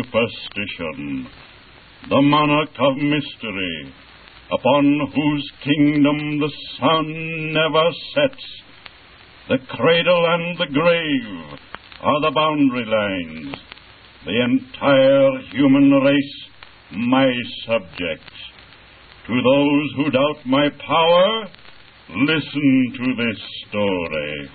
superstition, the monarch of mystery, upon whose kingdom the sun never sets. The cradle and the grave are the boundary lines. The entire human race, my subjects. To those who doubt my power, listen to this story.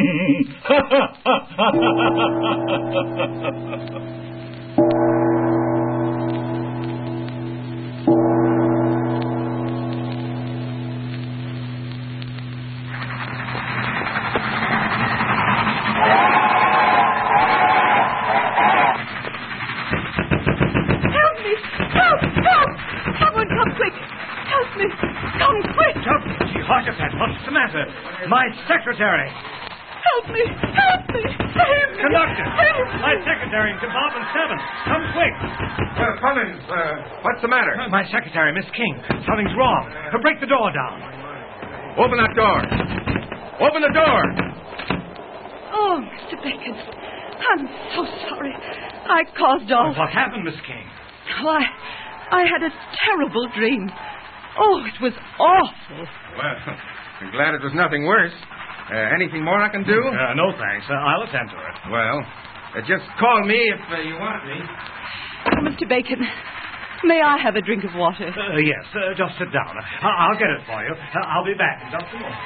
My secretary! Help me! Help me! Save me! Conductor! Save me! My secretary in compartment 7! Come quick! Come in. What's the matter? My secretary, Miss King. Something's wrong. Break the door down. Open that door. Open the door. Oh, Mr. Bacon, I'm so sorry. I caused all... What happened, Miss King? Oh, I had a terrible dream. Oh, it was awful. Well, I'm glad it was nothing worse. Anything more I can do? No, thanks. I'll attend to it. Well, just call me if you want me. Oh, Mr. Bacon, may I have a drink of water? Yes, just sit down. I'll get it for you. I'll be back in just a moment.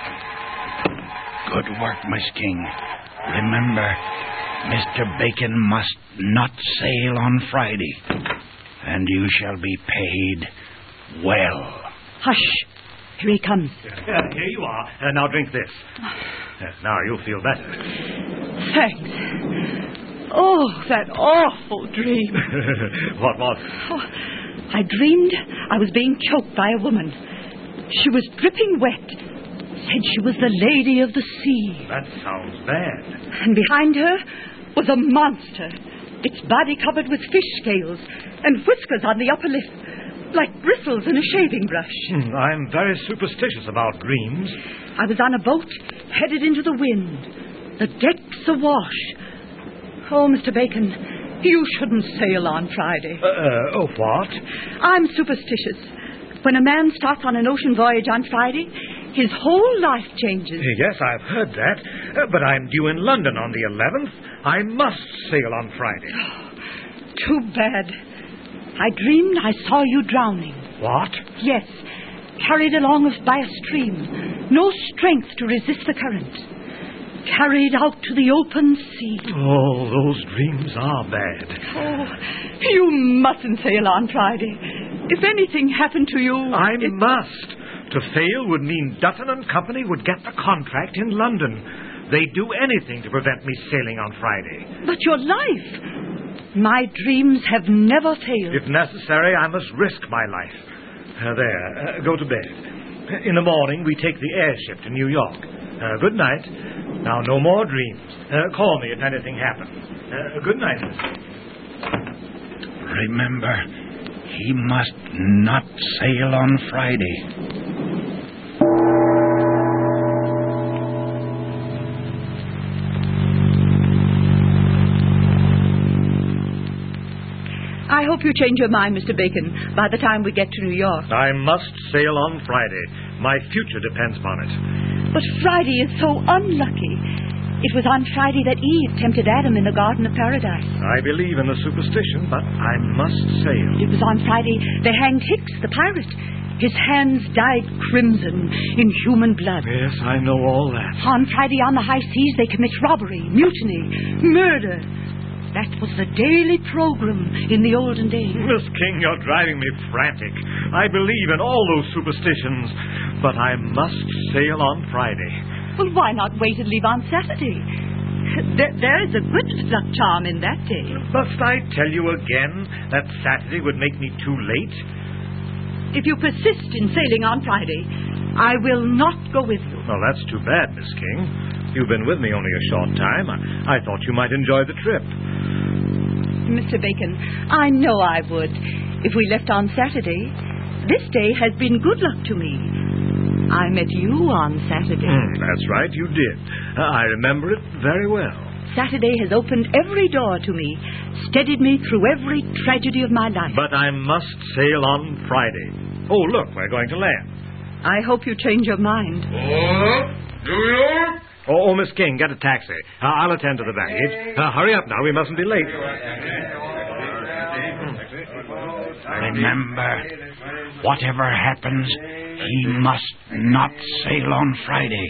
Good work, Miss King. Remember, Mr. Bacon must not sail on Friday, and you shall be paid well. Hush. Here he comes. Here you are. Now drink this. Now you'll feel better. Thanks. Oh, that awful dream. What was it? Oh, I dreamed I was being choked by a woman. She was dripping wet. Said she was the Lady of the Sea. That sounds bad. And behind her was a monster, its body covered with fish scales and whiskers on the upper lip, like bristles in a shaving brush. I'm very superstitious about dreams. I was on a boat headed into the wind, the decks awash. Oh, Mr. Bacon, you shouldn't sail on Friday. What? I'm superstitious. When a man starts on an ocean voyage on Friday, his whole life changes. Yes, I've heard that. But I'm due in London on the 11th. I must sail on Friday. Too bad. I dreamed I saw you drowning. What? Yes, carried along by a stream. No strength to resist the current. Carried out to the open sea. Oh, those dreams are bad. Oh, you mustn't sail on Friday. If anything happened to you... I must. To fail would mean Dutton and Company would get the contract in London. They'd do anything to prevent me sailing on Friday. But your life... My dreams have never failed. If necessary, I must risk my life. Go to bed. In the morning, we take the airship to New York. Good night. Now, no more dreams. Call me if anything happens. Good night. Remember, he must not sail on Friday. I hope you change your mind, Mr. Bacon, by the time we get to New York. I must sail on Friday. My future depends upon it. But Friday is so unlucky. It was on Friday that Eve tempted Adam in the Garden of Paradise. I believe in the superstition, but I must sail. It was on Friday they hanged Hicks, the pirate. His hands dyed crimson in human blood. Yes, I know all that. On Friday on the high seas they commit robbery, mutiny, murder. That was the daily program in the olden days. Miss King, you're driving me frantic. I believe in all those superstitions, but I must sail on Friday. Well, why not wait and leave on Saturday? There is a good luck charm in that day. Must I tell you again that Saturday would make me too late? If you persist in sailing on Friday, I will not go with you. Well, that's too bad, Miss King. You've been with me only a short time. I thought you might enjoy the trip. Mr. Bacon, I know I would if we left on Saturday. This day has been good luck to me. I met you on Saturday. That's right, you did. I remember it very well. Saturday has opened every door to me. steadied me through every tragedy of my life. But I must sail on Friday. Oh, look, we're going to land. I hope you change your mind. Do you? Oh, Miss King, get a taxi. I'll attend to the baggage. Hurry up now, we mustn't be late. Remember, whatever happens, he must not sail on Friday.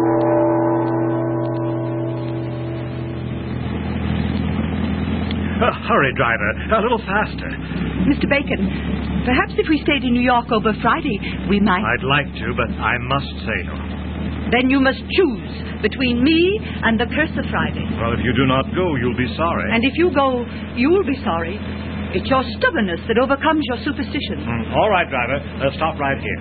Hurry, driver. A little faster. Mr. Bacon, perhaps if we stayed in New York over Friday, we might... I'd like to, but I must sail. Then you must choose between me and the curse of Friday. Well, if you do not go, you'll be sorry. And if you go, you'll be sorry. It's your stubbornness that overcomes your superstition. All right, driver. Stop right here.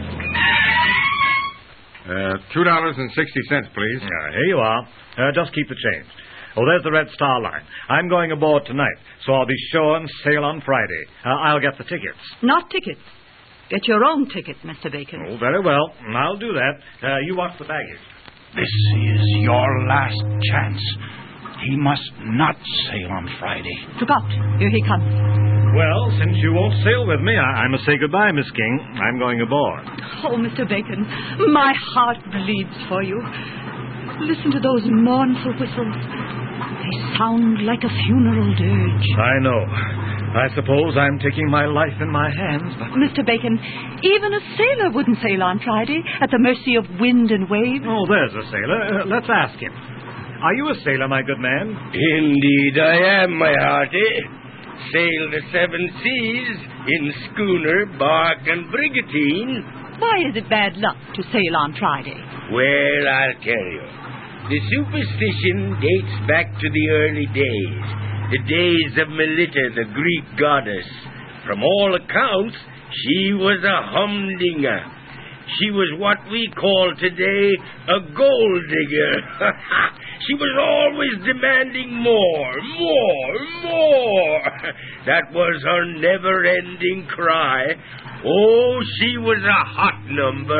$2.60, please. Here you are. Just keep the change. Oh, there's the Red Star Line. I'm going aboard tonight, so I'll be sure and sail on Friday. I'll get the tickets. Not tickets. Get your own ticket, Mr. Bacon. Oh, very well. I'll do that. You watch the baggage. This is your last chance. He must not sail on Friday. Look out. Here he comes. Well, since you won't sail with me, I must say goodbye, Miss King. I'm going aboard. Oh, Mr. Bacon, my heart bleeds for you. Listen to those mournful whistles. They sound like a funeral dirge. I know. I suppose I'm taking my life in my hands, but... Mr. Bacon, even a sailor wouldn't sail on Friday at the mercy of wind and wave. Oh, there's a sailor. Let's ask him. Are you a sailor, my good man? Indeed I am, my hearty. Sail the 7 seas in schooner, bark, and brigantine. Why is it bad luck to sail on Friday? Well, I'll tell you. The superstition dates back to the early days. The days of Melita, the Greek goddess. From all accounts, she was a humdinger. She was what we call today a gold digger. She was always demanding more. That was her never-ending cry. Oh, she was a hot number.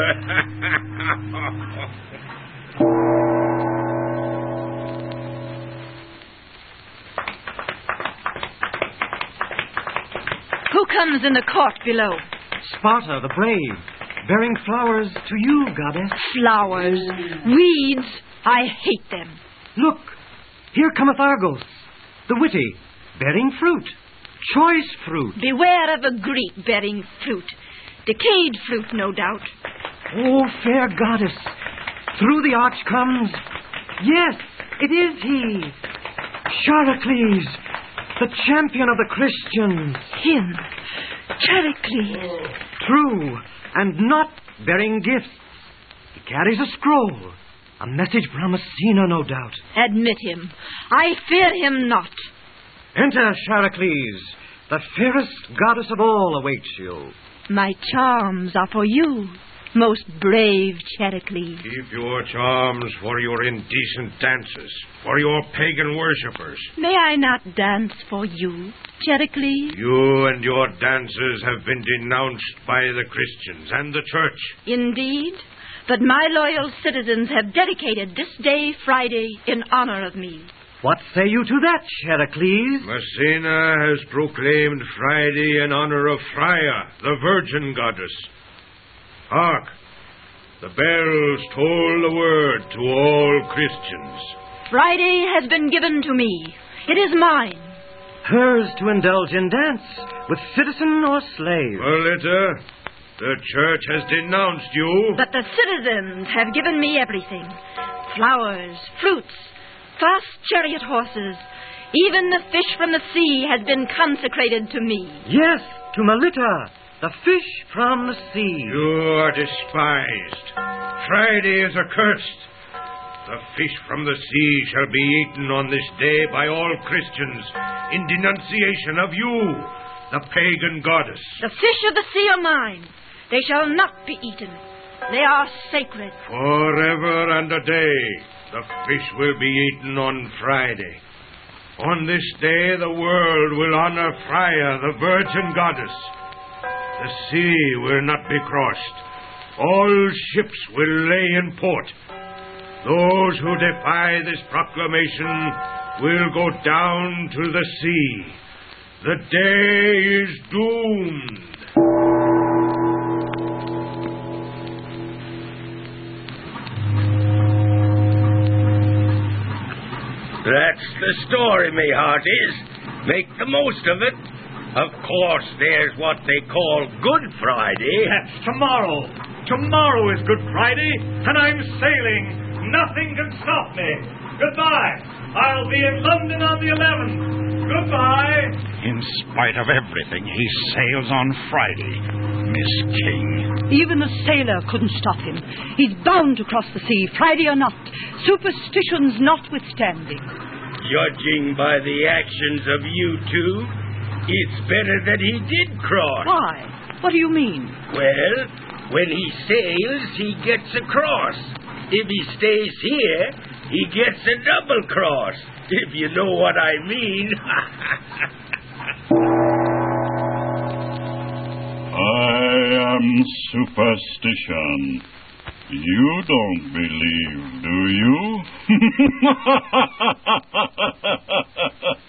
Who comes in the court below? Sparta, the brave, bearing flowers to you, goddess. Flowers. Weeds. I hate them. Look, here cometh Argos, the witty, bearing fruit, choice fruit. Beware of a Greek bearing fruit. Decayed fruit, no doubt. Oh, fair goddess, through the arch comes... Yes, it is he. Charicles, the champion of the Christians. Him. Charicles. True, and not bearing gifts. He carries a scroll. A message from Messina, no doubt. Admit him. I fear him not. Enter, Charicles. The fairest goddess of all awaits you. My charms are for you, most brave Charicles. Keep your charms for your indecent dances, for your pagan worshippers. May I not dance for you, Charicles? You and your dances have been denounced by the Christians and the church. Indeed. But my loyal citizens have dedicated this day, Friday, in honor of me. What say you to that, Charicles? Messina has proclaimed Friday in honor of Freya, the virgin goddess. Hark! The bells toll the word to all Christians. Friday has been given to me. It is mine. Hers to indulge in dance, with citizen or slave. Melita, the church has denounced you. But the citizens have given me everything. Flowers, fruits, fast chariot horses. Even the fish from the sea has been consecrated to me. Yes, to Melita, the fish from the sea. You are despised. Friday is accursed. The fish from the sea shall be eaten on this day by all Christians in denunciation of you, the pagan goddess. The fish of the sea are mine. They shall not be eaten. They are sacred. Forever and a day, the fish will be eaten on Friday. On this day, the world will honor Freya, the virgin goddess. The sea will not be crossed. All ships will lay in port. Those who defy this proclamation will go down to the sea. The day is doomed. That's the story, me hearties. Make the most of it. Of course, there's what they call Good Friday. That's tomorrow. Tomorrow is Good Friday, and I'm sailing. Nothing can stop me. Goodbye. I'll be in London on the 11th. Goodbye. In spite of everything, he sails on Friday, Miss King. Even a sailor couldn't stop him. He's bound to cross the sea, Friday or not, superstitions notwithstanding. Judging by the actions of you two, it's better that he did cross. Why? What do you mean? Well, when he sails, he gets across. If he stays here, he gets a double cross, if you know what I mean. I am superstition. You don't believe, do you?